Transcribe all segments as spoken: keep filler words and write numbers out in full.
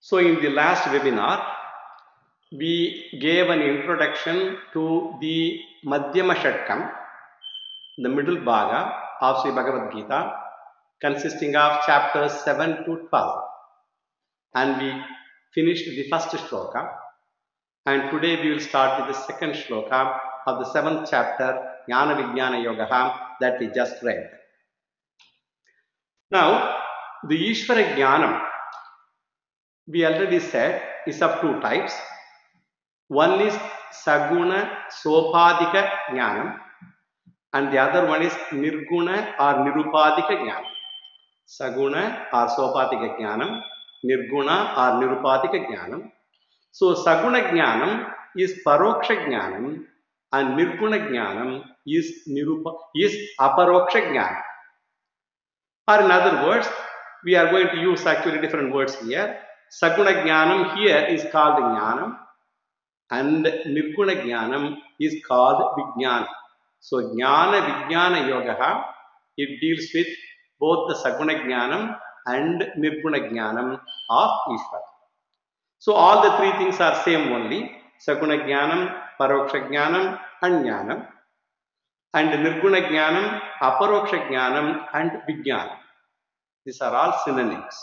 So in the last webinar, we gave an introduction to the Madhyama Shatkam, the middle bhaga of Sri Bhagavad Gita, consisting of chapters seven to twelve. And we finished the first shloka. And today we will start with the second shloka of the seventh chapter, Jnana Vijnana Yoga, that we just read. Now, the Ishvara Jnanam, we already said, is of two types. One is Saguna Sopadika Jnanam, and the other one is Nirguna or Nirupadika Jnanam. Saguna or Sopadika Jnanam, Nirguna or Nirupadika Jnanam. So Saguna Jnanam is Paroksha Jnanam and Nirguna Jnanam is Nirupa is Aparoksha Jnanam. Or in other words, we are going to use actually different words here. Saguna Jnanam here is called Jnanam and Nirguna Jnanam is called Vijnana. So Jnana Vijnana Yoga, it deals with both the Saguna Jnanam and Nirguna Jnanam of Ishvara. So all the three things are same only. Saguna Jnanam, Paroksha Jnanam and Jnanam. And Nirguna Jnanam, Aparoksha Jnanam and Vijnana. These are all synonyms.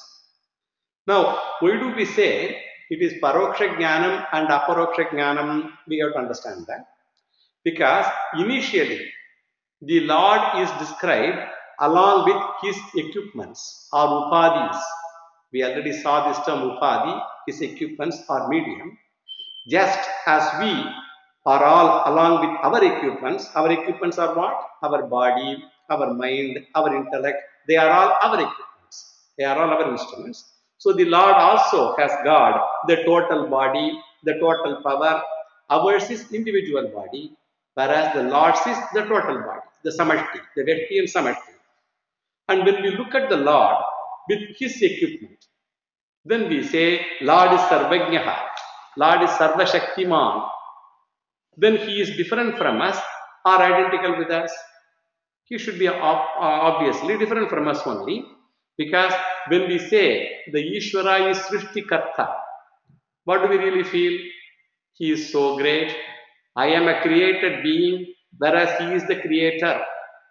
Now, why do we say it is Paroksha Jnanam and Aparoksha Jnanam? We have to understand that. Because initially, the Lord is described along with his equipments or upadis. We already saw this term upadi, his equipments or medium. Just as we are all along with our equipments, our equipments are what? Our body, our mind, our intellect, they are all our equipments. They are all our instruments. So the Lord also has got the total body, the total power. Ours is individual body, whereas the Lord's is the total body, the samashti, the Vyakti and samashti. And when we look at the Lord with his equipment, then we say, Lord is Sarvajnaha, Lord is Sarvashaktiman. Then he is different from us or identical with us. He should be obviously different from us only. Because when we say the Ishvara is Srishtikarta, what do we really feel? He is so great. I am a created being, whereas he is the creator.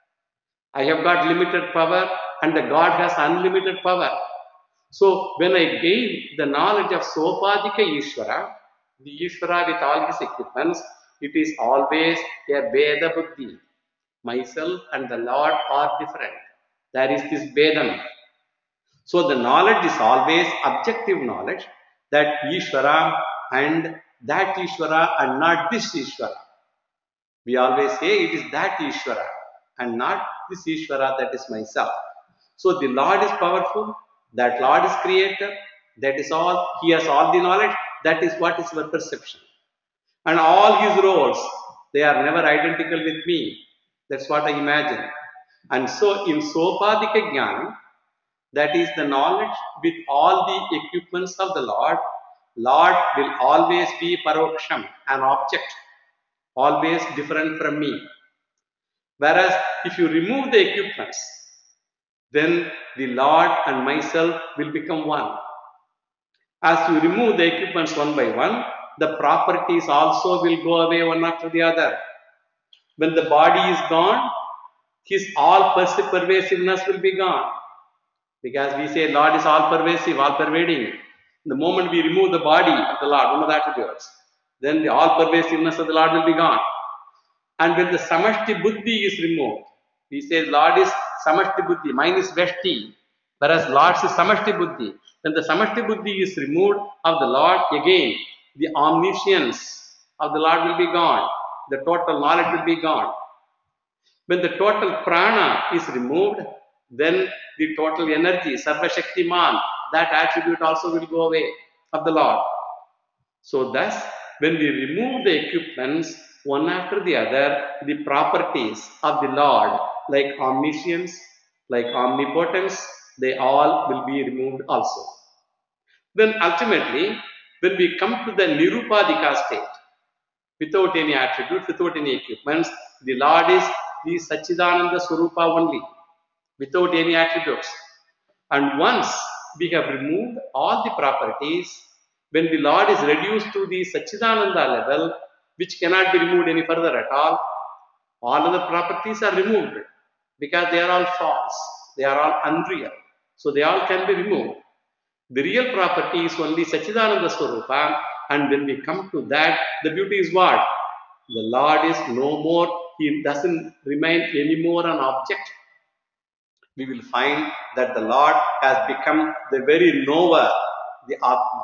I have got limited power and the God has unlimited power. So when I gain the knowledge of Sopadika Ishvara, the Ishvara with all his equipments, it is always a Veda Buddhi. Myself and the Lord are different. There is this Vedam. So the knowledge is always objective knowledge that Ishvara and that Ishvara and not this Ishvara. We always say it is that Ishvara and not this Ishvara, that is myself. So the Lord is powerful, that Lord is creator, that is all, he has all the knowledge, that is what is our perception. And all his roles, they are never identical with me. That's what I imagine. And so in Sopadika Jnana, that is the knowledge with all the equipments of the Lord, Lord will always be Paroksham, an object, always different from me. Whereas if you remove the equipments, then the Lord and myself will become one. As you remove the equipments one by one, the properties also will go away one after the other. When the body is gone, his all pervasiveness will be gone. Because we say Lord is all pervasive, all pervading. The moment we remove the body of the Lord, one of the attributes, then the all pervasiveness of the Lord will be gone. And when the Samashti Buddhi is removed, we say Lord is Samashti Buddhi, mine is Vyakti, whereas Lord's is Samashti Buddhi. When the Samashti Buddhi is removed of the Lord, again, the omniscience of the Lord will be gone. The total knowledge will be gone. When the total prana is removed, then the total energy, Sarva Shaktiman, that attribute also will go away of the Lord. So thus, when we remove the equipments one after the other, the properties of the Lord, like omniscience, like omnipotence, they all will be removed also. Then ultimately, when we come to the Nirupadika state, without any attribute, without any equipments, the Lord is the Sachidananda Swarupa only, without any attributes. And once we have removed all the properties, when the Lord is reduced to the Satchidananda level, which cannot be removed any further at all, all other properties are removed because they are all false, they are all unreal. So they all can be removed. The real property is only Satchidananda Swarupa, and when we come to that, the beauty is what? The Lord is no more, He doesn't remain anymore an object. We will find that the Lord has become the very knower, the Atma.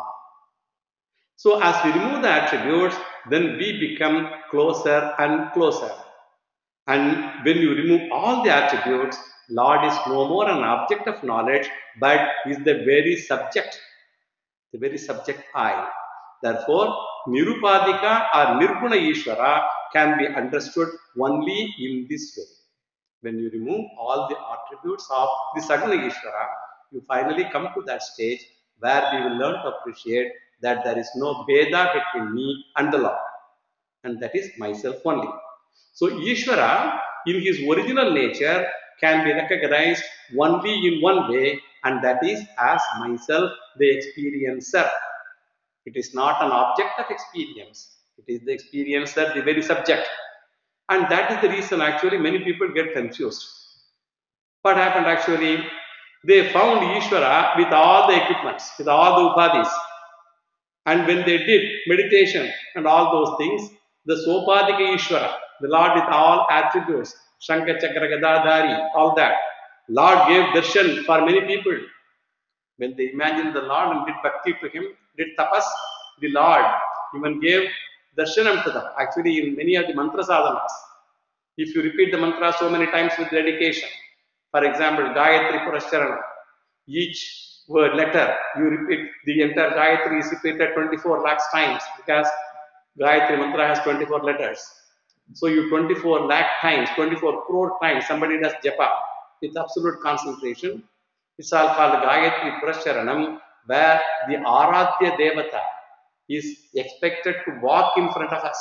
So as we remove the attributes, then we become closer and closer. And when you remove all the attributes, Lord is no more an object of knowledge, but is the very subject, the very subject I. Therefore, Nirupadika or Nirguna Ishvara can be understood only in this way. When you remove all the attributes of the Saguna Ishvara, you finally come to that stage where we will learn to appreciate that there is no Bheda between me and the Lord, and that is myself only. So Ishvara in his original nature can be recognized only in one way, and that is as myself, the experiencer. It is not an object of experience. It is the experiencer, the very subject. And that is the reason actually many people get confused. What happened actually? They found Ishvara with all the equipments, with all the upadhis. And when they did meditation and all those things, the Sopadika Ishvara, the Lord with all attributes, Shankha Chakra Gadadhari, all that, Lord gave darshan for many people. When they imagined the Lord and did bhakti to Him, did tapas, the Lord even gave darshanam to them. Actually, in many of the mantra sadhanas, if you repeat the mantra so many times with dedication, for example, Gayatri Purashcharana, each word letter, you repeat, the entire Gayatri is repeated twenty-four lakhs times because Gayatri mantra has twenty-four letters. So you twenty-four lakh times, twenty-four crore times, somebody does japa with absolute concentration. It's all called Gayatri Purashcharanam, where the Aradhya Devata is expected to walk in front of us.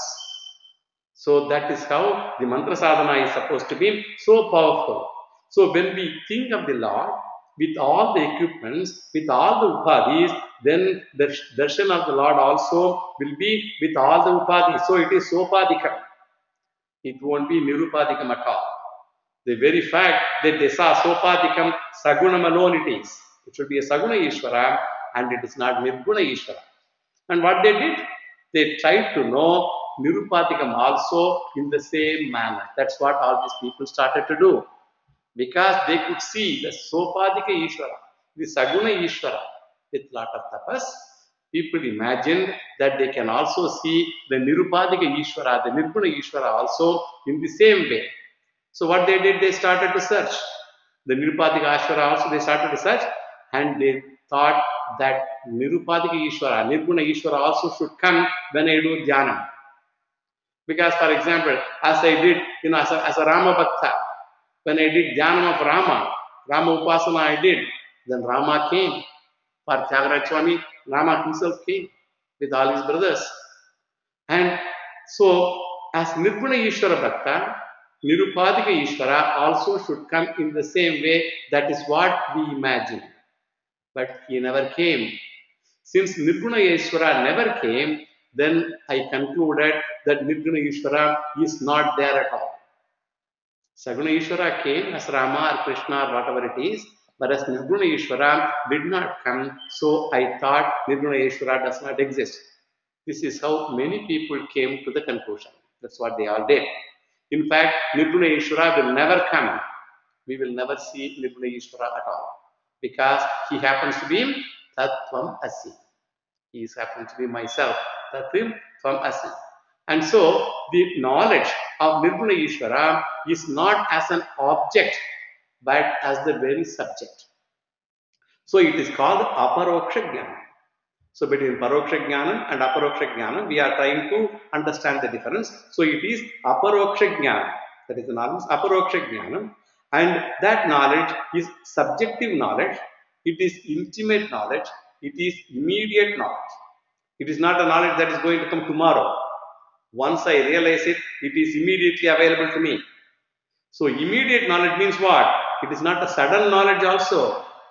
So that is how the mantra sadhana is supposed to be so powerful. So when we think of the Lord with all the equipments, with all the upadhis, then the darshan of the Lord also will be with all the upadhis. So it is sopadikam. It won't be nirupadikam at all. The very fact that they saw sopadikam, sagunam alone it is. It should be a saguna Ishvara and it is not nirguna Ishvara. And what they did? They tried to know Nirupadikam also in the same manner. That's what all these people started to do. Because they could see the Sopadika Ishvara, the Saguna Ishvara with lot of tapas. People imagined that they can also see the Nirupadika Ishvara, the Nirguna Ishvara also in the same way. So what they did, they started to search. The Nirupadika Ishvara also they started to search, and they thought that Nirupadika Ishvara, Nirguna Ishvara also should come when I do Dhyanam. Because for example, as I did, you know, as a, as a Rama Bhakta, when I did Dhyanam of Rama, Rama Upasana I did, then Rama came. For Tyagaraj Swami, Rama himself came with all his brothers. And so, as Nirguna Ishvara Bhakta, Nirupadika Ishvara also should come in the same way. That is what we imagine. But he never came. Since Nirguna Ishvara never came, then I concluded that Nirguna Ishvara is not there at all. Saguna Ishvara came as Rama or Krishna or whatever it is, but as Nirguna Ishvara did not come, so I thought Nirguna Ishvara does not exist. This is how many people came to the conclusion. That's what they all did. In fact, Nirguna Ishvara will never come. We will never see Nirguna Ishvara at all. Because he happens to be Tattvam Asi. He happens to be myself. Tattvam Asi. And so, the knowledge of Nirguna Ishvara is not as an object, but as the very subject. So, it is called Aparoksha Jnana. So, between Paroksha Jnana and Aparoksha Jnana, we are trying to understand the difference. So, it is Aparoksha Jnana. That is the knowledge, Aparoksha Jnana. And that knowledge is subjective knowledge. It is intimate knowledge. It is immediate knowledge. It is not a knowledge that is going to come tomorrow. Once I realize it, it is immediately available to me. So, immediate knowledge means what? It is not a sudden knowledge also.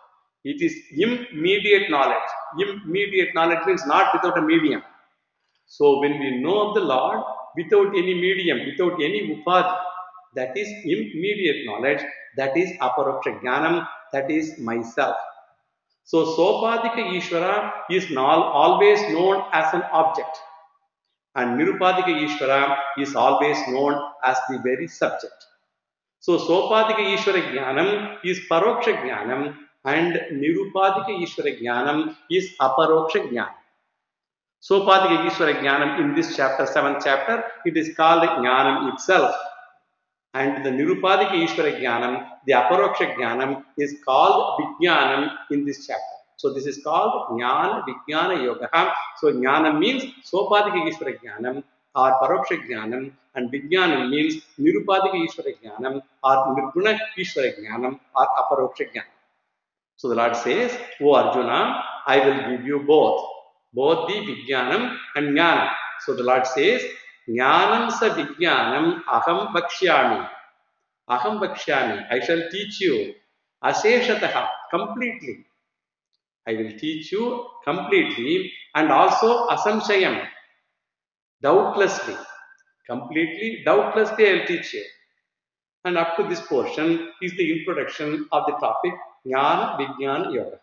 It is immediate knowledge. Immediate knowledge means not without a medium. So when we know of the Lord without any medium, without any upadhi, that is immediate knowledge, that is aparoksha jnanam, that is myself. So Sopadika Ishvara is not always known as an object, and Nirupadika Ishvara is always known as the very subject. So Sopadika Ishvara Jnanam is Paroksha Jnanam, and Nirupadika Ishvara Jnanam is Aparoksha Jnanam. Sopadika Ishvara Jnanam in this chapter, seventh chapter, it is called Jnanam itself. And the Nirupadika Ishvara Jnanam, the Aparoksha Jnanam, is called Vijnanam in this chapter. So this is called Jnana Vijnana Yoga. So Jnana means Sopadika Ishvara Jnanam or Paroksha Jnanam, and Vijnanam means Nirupadika Ishvara Jnanam or Nirguna Ishvara Jnanam or Aparoksha Jnanam. So the Lord says, O Arjuna, I will give you both, both the Vijnanam and Jnanam. So the Lord says, Jnanam sa Vijnanam aham vakshyami. Aham vakshyami. I shall teach you aseshataha, completely. I will teach you completely, and also asamshayam, doubtlessly. Completely, doubtlessly I will teach you. And up to this portion is the introduction of the topic Jnana Vijnana Yoga.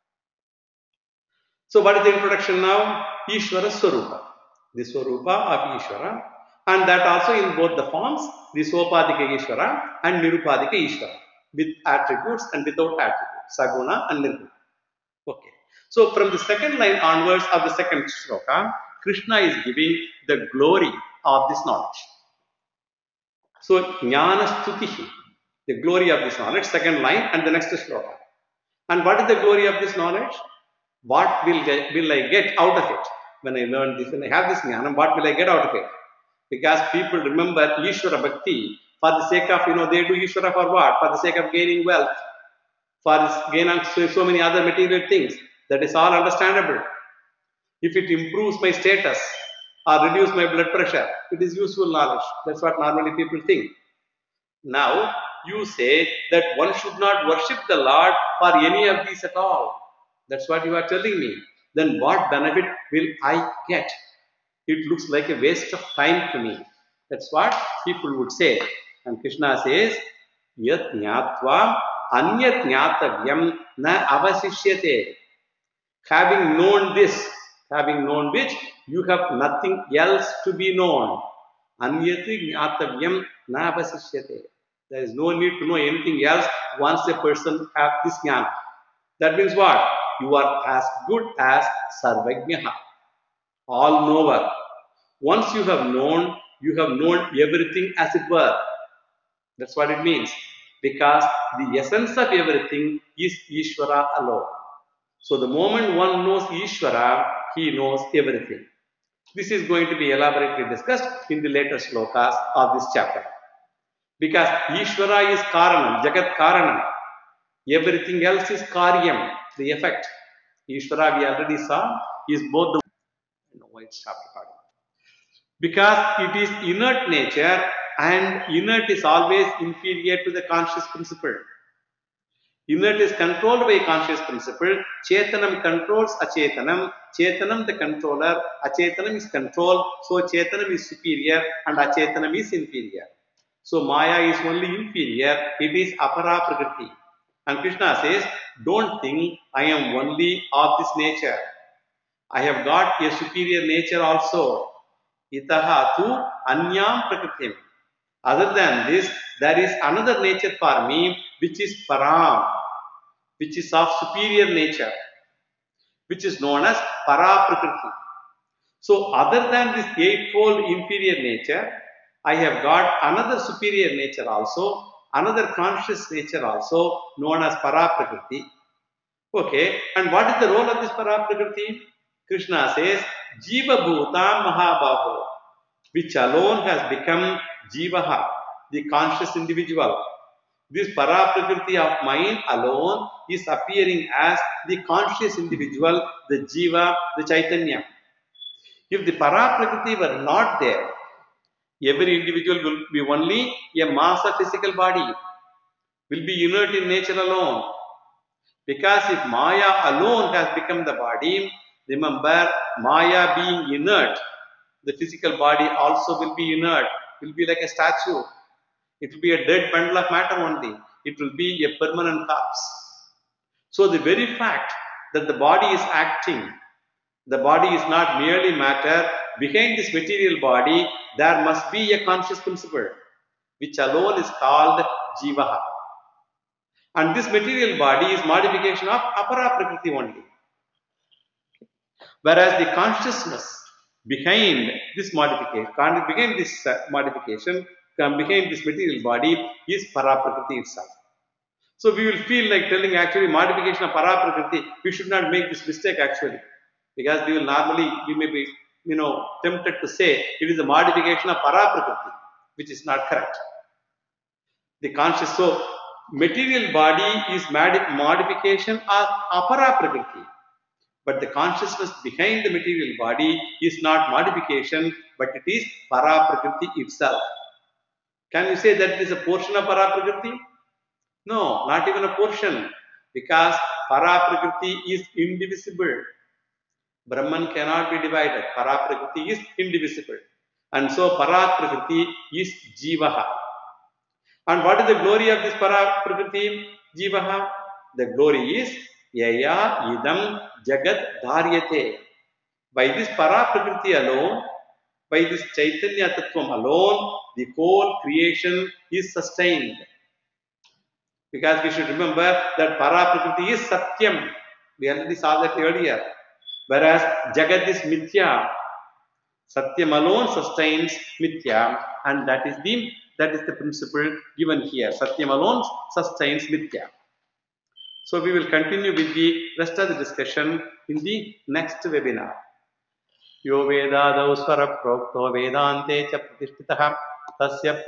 So what is the introduction now? Ishvara Swarupa. The Swarupa of Ishvara, and that also in both the forms, the Sopadika Ishvara and Nirupadika Ishvara, with attributes and without attributes, Saguna and Nirguna. Okay. So from the second line onwards of the second shloka, Krishna is giving the glory of this knowledge. So Jnana Stutihi, the glory of this knowledge, second line and the next shloka. And what is the glory of this knowledge? What will, get, will I get out of it? When I learn this, when I have this jnana, what will I get out of it? Because people remember Ishvara Bhakti for the sake of, you know, they do Ishvara for what? For the sake of gaining wealth, for gaining so, so many other material things. That is all understandable. If it improves my status or reduce my blood pressure, it is useful knowledge. That's what normally people think. Now, you say that one should not worship the Lord for any of these at all. That's what you are telling me. Then what benefit will I get? It looks like a waste of time to me. That's what people would say. And Krishna says, Yat jnatva anyat jnatavyam na avasishyate. Having known this, having known which, you have nothing else to be known. Anyat jnatavyam na avasishyate. There is no need to know anything else once a person has this jnana. That means what? You are as good as Sarvajnaha, all knower. Once you have known, you have known everything as it were. That's what it means. Because the essence of everything is Ishvara alone. So the moment one knows Ishvara, he knows everything. This is going to be elaborately discussed in the later shlokas of this chapter. Because Ishvara is Karanam, Jagat Karanam. Everything else is Karyam, the effect. Ishvara, we already saw, is both the. No, why it stopped recording? Because it is inert nature, and inert is always inferior to the conscious principle. Inert is controlled by conscious principle. Chetanam controls Achetanam. Chetanam the controller. Achetanam is controlled. So Chetanam is superior and Achetanam is inferior. So Maya is only inferior. It is Apara Prakriti. And Krishna says, don't think I am only of this nature. I have got a superior nature also. Itaha tu anyam prakritim. Other than this, there is another nature for me, which is param, which is of superior nature, which is known as para prakriti. So other than this eightfold inferior nature, I have got another superior nature also, another conscious nature also, known as para prakriti. Okay, and what is the role of this para prakriti? Krishna says, Jiva Bhuta Mahabaho, which alone has become Jivaha, the conscious individual. This para prakriti of mine alone is appearing as the conscious individual, the Jiva, the Chaitanya. If the para prakriti were not there, every individual will be only a mass of physical body, will be inert in nature alone. Because if Maya alone has become the body, remember, Maya being inert, the physical body also will be inert, will be like a statue. It will be a dead bundle of matter only. It will be a permanent corpse. So the very fact that the body is acting, the body is not merely matter, behind this material body, there must be a conscious principle, which alone is called Jivaha. And this material body is modification of Apara Prakriti only. Whereas the consciousness behind this modification, behind this uh, modification, behind this material body is Paraprakriti itself. So we will feel like telling actually modification of Paraprakriti, we should not make this mistake actually. Because we will normally, we may be, you know, tempted to say it is a modification of Paraprakriti, which is not correct. The conscious, so material body is modification of Aparaprakriti. But the consciousness behind the material body is not modification, but it is Paraprakriti itself. Can you say that it is a portion of Paraprakriti? No, not even a portion, because Paraprakriti is indivisible. Brahman cannot be divided. Paraprakriti is indivisible. And so Paraprakriti is Jivaha. And what is the glory of this Paraprakriti Jivaha? The glory is Yaya Idam Jagat Dharyate. By this Paraprakriti alone, by this Chaitanya Tattvam alone, the whole creation is sustained. Because we should remember that Paraprakriti is Satyam. We already saw that earlier. Whereas Jagat is Mithya. Satyam alone sustains Mithya, and that is the that is the principle given here. Satyam alone sustains Mithya. So we will continue with the rest of the discussion in the next webinar. Yo Vedadav Swara Prokto Vedante Cha Pratishtitah Tasya